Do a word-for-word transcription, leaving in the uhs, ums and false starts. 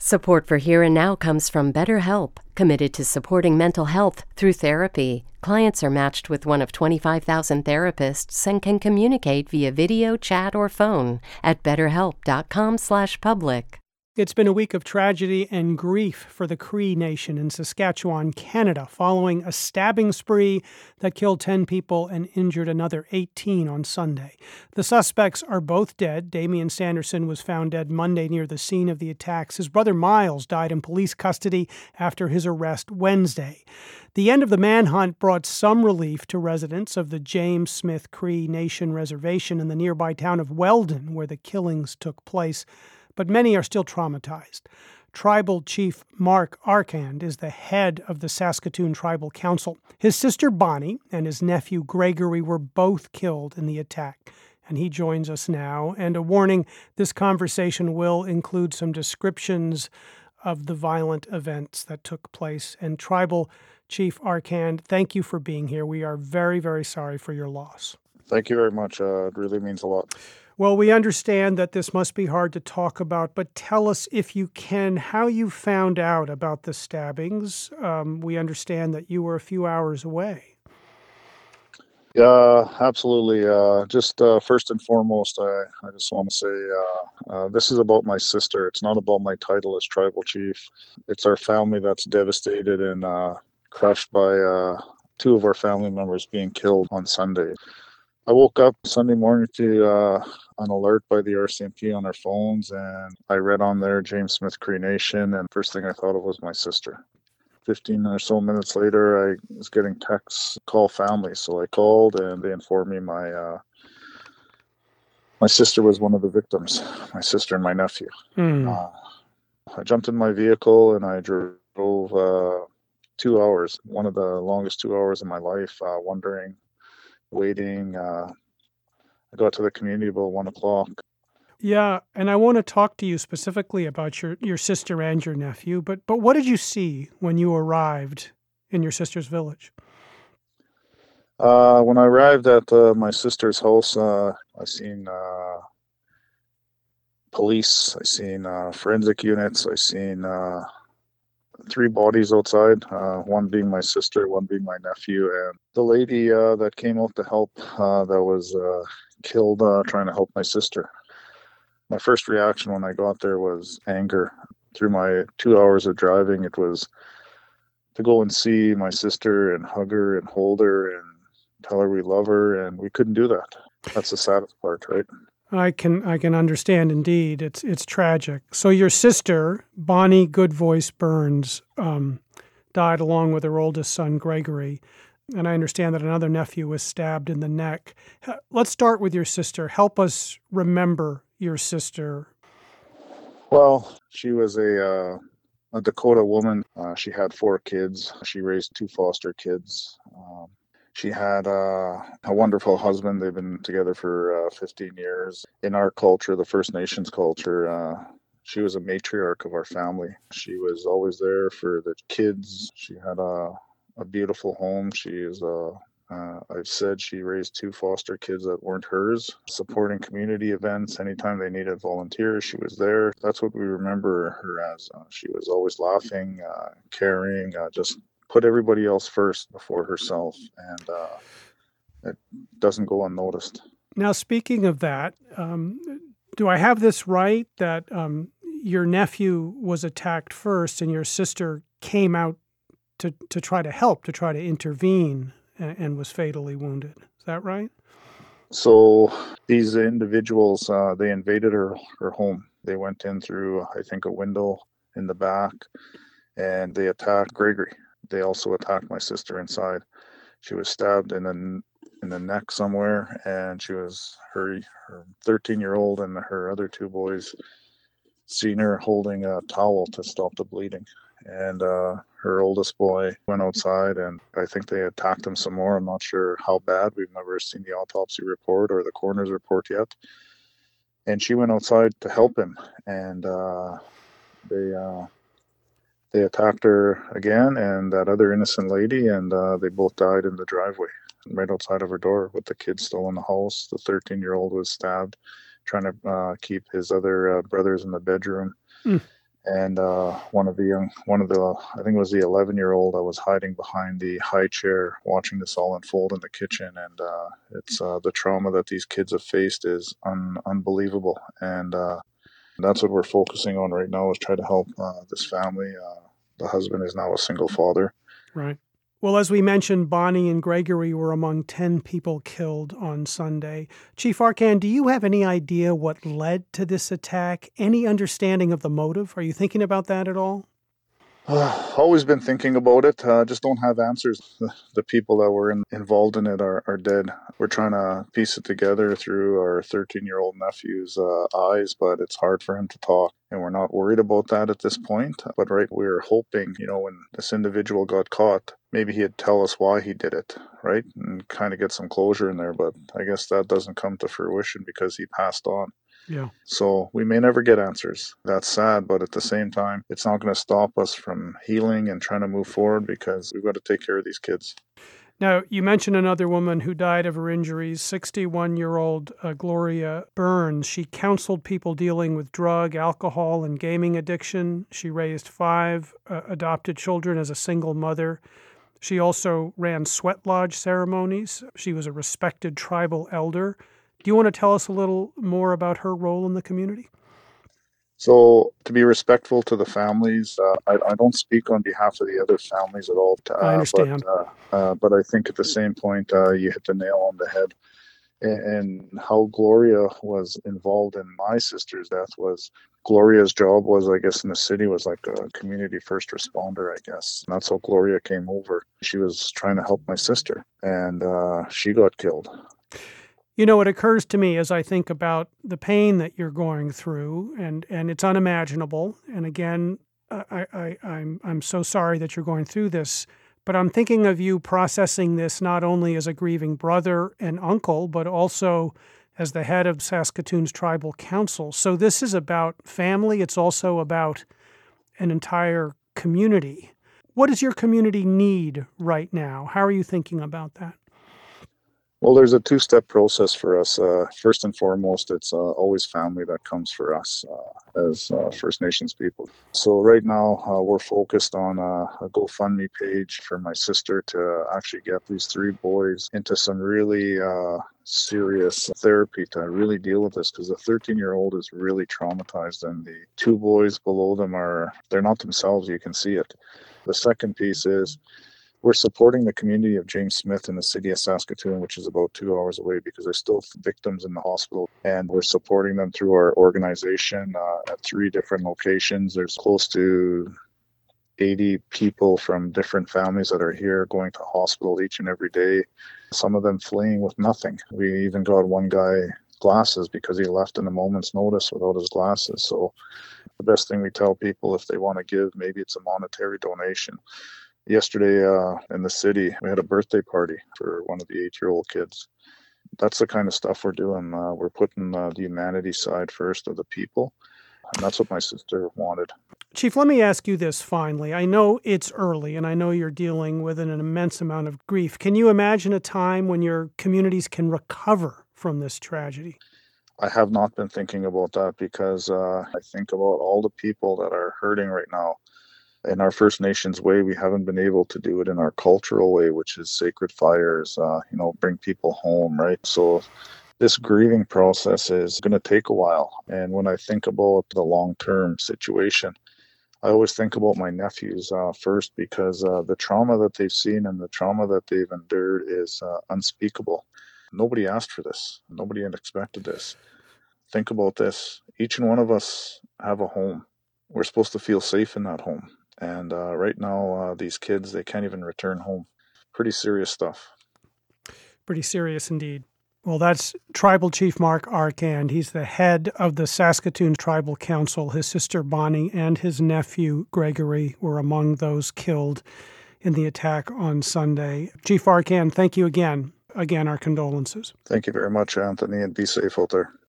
Support for Here and Now comes from BetterHelp, committed to supporting mental health through therapy. Clients are matched with one of twenty-five thousand therapists and can communicate via video, chat, or phone at betterhelp.com slash public. It's been a week of tragedy and grief for the Cree Nation in Saskatchewan, Canada, following a stabbing spree that killed ten people and injured another eighteen on Sunday. The suspects are both dead. Damian Sanderson was found dead Monday near the scene of the attacks. His brother Miles died in police custody after his arrest Wednesday. The end of the manhunt brought some relief to residents of the James Smith Cree Nation Reservation in the nearby town of Weldon, where the killings took place. But many are still traumatized. Tribal Chief Mark Arcand is the head of the Saskatoon Tribal Council. His sister Bonnie and his nephew Gregory were both killed in the attack, and he joins us now. And a warning, this conversation will include some descriptions of the violent events that took place. And Tribal Chief Arcand, thank you for being here. We are very, very sorry for your loss. Thank you very much. Uh, it really means a lot. Well, we understand that this must be hard to talk about, but tell us, if you can, how you found out about the stabbings. Um, we understand that you were a few hours away. Yeah, absolutely. Uh, just uh, first and foremost, I, I just want to say uh, uh, this is about my sister. It's not about my title as tribal chief. It's our family that's devastated and uh, crushed by uh, two of our family members being killed on Sunday. I woke up Sunday morning to uh, an alert by the R C M P on our phones, and I read on there James Smith Cree Nation, and first thing I thought of was my sister. Fifteen or so minutes later, I was getting texts, call family, so I called, and they informed me my uh, my sister was one of the victims, my sister and my nephew. Mm. Uh, I jumped in my vehicle, and I drove uh, two hours, one of the longest two hours of my life, uh, wondering, waiting. Uh, I got to the community about one o'clock. Yeah, and I want to talk to you specifically about your, your sister and your nephew, but but what did you see when you arrived in your sister's village? Uh, when I arrived at uh, my sister's house, uh, I seen uh, police, I seen uh, forensic units, I seen uh, three bodies outside, uh, one being my sister, one being my nephew, and the lady uh, that came out to help uh, that was uh, killed uh, trying to help my sister. My first reaction when I got there was anger. Through my two hours of driving, it was to go and see my sister and hug her and hold her and tell her we love her, and we couldn't do that. That's the saddest part, right? I can I can understand, indeed. It's it's tragic. So your sister, Bonnie Goodvoice Burns, um, died along with her oldest son, Gregory. And I understand that another nephew was stabbed in the neck. Let's start with your sister. Help us remember your sister. Well, she was a, uh, a Dakota woman. Uh, she had four kids. She raised two foster kids. Um, She had uh, a wonderful husband. They've been together for uh, fifteen years. In our culture, the First Nations culture, uh, she was a matriarch of our family. She was always there for the kids. She had a, a beautiful home. She is a Uh, I've said she raised two foster kids that weren't hers, supporting community events. Anytime they needed volunteers, she was there. That's what we remember her as. Uh, she was always laughing, uh, caring, uh, just put everybody else first before herself, and uh, it doesn't go unnoticed. Now, speaking of that, um, do I have this right, that um, your nephew was attacked first and your sister came out to, to try to help, to try to intervene, and was fatally wounded? Is that right? So these individuals, uh, they invaded her, her home. They went in through, I think, a window in the back, and they attacked Gregory. They also attacked my sister inside. She was stabbed in the, in the neck somewhere, and she was, her her thirteen-year-old and her other two boys seen her holding a towel to stop the bleeding. And uh, her oldest boy went outside, and I think they attacked him some more. I'm not sure how bad. We've never seen the autopsy report or the coroner's report yet. And she went outside to help him, and uh, they uh, they attacked her again, and that other innocent lady, and uh, they both died in the driveway, right outside of her door, with the kids still in the house. The thirteen-year-old was stabbed, trying to uh, keep his other uh, brothers in the bedroom. Mm. And uh, one of the young, one of the, I think it was the eleven-year-old, I was hiding behind the high chair watching this all unfold in the kitchen. And uh, it's uh, the trauma that these kids have faced is un- unbelievable. And uh, that's what we're focusing on right now, is try to help uh, this family. Uh, the husband is now a single father. Right. Well, as we mentioned, Bonnie and Gregory were among ten people killed on Sunday. Chief Arcand, do you have any idea what led to this attack? Any understanding of the motive? Are you thinking about that at all? Uh, always been thinking about it. Uh, just don't have answers. The, the people that were in, involved in it are, are dead. We're trying to piece it together through our thirteen-year-old nephew's uh, eyes, but it's hard for him to talk. And we're not worried about that at this point. But right, we were hoping, you know, when this individual got caught, maybe he'd tell us why he did it, right? And kind of get some closure in there. But I guess that doesn't come to fruition because he passed on. Yeah. So we may never get answers. That's sad, but at the same time, it's not going to stop us from healing and trying to move forward, because we've got to take care of these kids. Now, you mentioned another woman who died of her injuries, sixty-one-year-old uh, Gloria Burns. She counseled people dealing with drug, alcohol, and gaming addiction. She raised five uh, adopted children as a single mother. She also ran sweat lodge ceremonies. She was a respected tribal elder. Do you want to tell us a little more about her role in the community? So to be respectful to the families, uh, I, I don't speak on behalf of the other families at all. Uh, I understand. But, uh, uh, but I think at the same point, uh, you hit the nail on the head. And, and how Gloria was involved in my sister's death was, Gloria's job was, I guess, in the city was like a community first responder, I guess. And that's how Gloria came over. She was trying to help my sister, and uh, she got killed. You know, it occurs to me as I think about the pain that you're going through, and, and it's unimaginable. And again, I, I, I'm, I'm so sorry that you're going through this, but I'm thinking of you processing this not only as a grieving brother and uncle, but also as the head of Saskatoon's Tribal Council. So this is about family. It's also about an entire community. What does your community need right now? How are you thinking about that? Well, there's a two-step process for us. Uh, first and foremost, it's uh, always family that comes for us uh, as uh, First Nations people. So right now, uh, we're focused on uh, a GoFundMe page for my sister to actually get these three boys into some really uh, serious therapy to really deal with this, because the thirteen-year-old is really traumatized, and the two boys below them are, they're not themselves. You can see it. The second piece is, we're supporting the community of James Smith in the city of Saskatoon, which is about two hours away, because there's still victims in the hospital. And we're supporting them through our organization uh, at three different locations. There's close to eighty people from different families that are here going to hospital each and every day, some of them fleeing with nothing. We even got one guy glasses because he left in a moment's notice without his glasses. So the best thing we tell people, if they want to give, maybe it's a monetary donation. Yesterday uh, in the city, we had a birthday party for one of the eight-year-old kids. That's the kind of stuff we're doing. Uh, we're putting uh, the humanity side first of the people, and that's what my sister wanted. Chief, let me ask you this finally. I know it's early, and I know you're dealing with an immense amount of grief. Can you imagine a time when your communities can recover from this tragedy? I have not been thinking about that, because uh, I think about all the people that are hurting right now. In our First Nations way, we haven't been able to do it in our cultural way, which is sacred fires, uh, you know, bring people home, right? So this grieving process is going to take a while. And when I think about the long-term situation, I always think about my nephews uh, first, because uh, the trauma that they've seen and the trauma that they've endured is uh, unspeakable. Nobody asked for this. Nobody had expected this. Think about this. Each and one of us have a home. We're supposed to feel safe in that home. And uh, right now, uh, these kids, they can't even return home. Pretty serious stuff. Pretty serious indeed. Well, that's Tribal Chief Mark Arcand. He's the head of the Saskatoon Tribal Council. His sister Bonnie and his nephew Gregory were among those killed in the attack on Sunday. Chief Arcand, thank you again. Again, our condolences. Thank you very much, Anthony, and be safe out there.